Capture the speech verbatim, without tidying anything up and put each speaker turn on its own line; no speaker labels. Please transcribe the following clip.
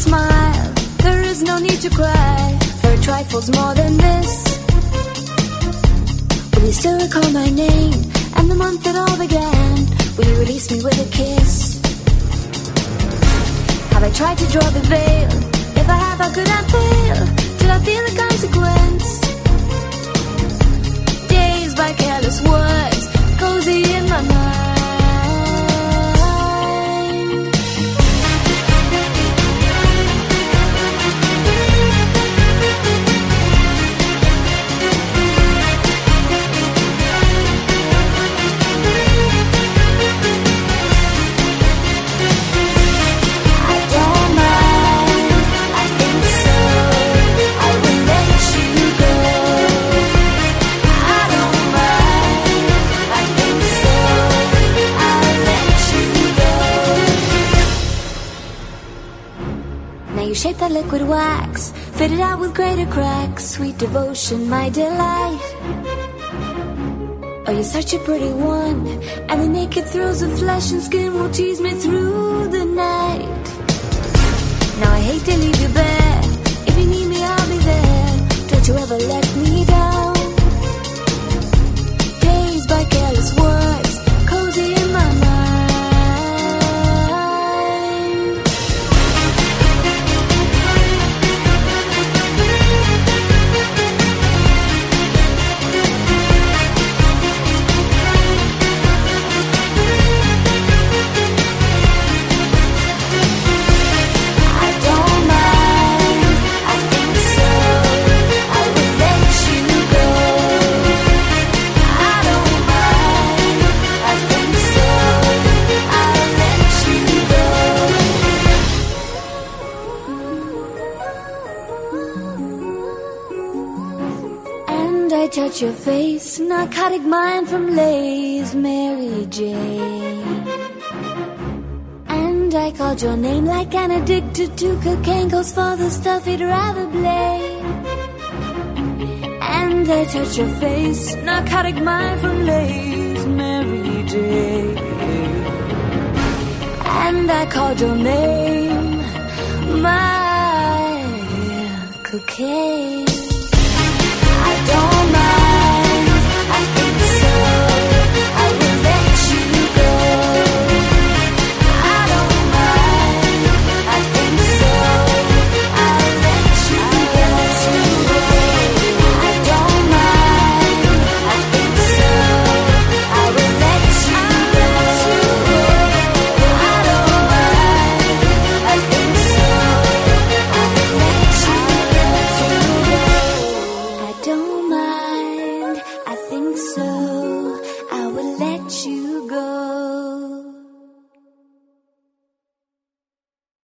smile. There is no need to cry for trifles more than this. Will you still recall my name and the month it all began? Will you release me with a kiss? Have I tried to draw the veil? If I have, how could I fail? Till I feel the consequence. Dazed by careless words, cozy in my mind. Shape that liquid wax, fit it out with greater cracks. Sweet devotion, my delight. Oh, you're such a pretty one, and the naked thrills of flesh and skin will tease me through the night. Now I hate to leave you bare. If you need me, I'll be there. Don't you ever let me down. Dazed by careless words, cozy in my mind. Touch your face, narcotic mind from Lay's, Mary Jane. And I called your name like an addicted to cocaine goes for the stuff he'd rather blame. And I touch your face, narcotic mind from Lay's, Mary Jane. And I called your name, my cocaine. I don't mind.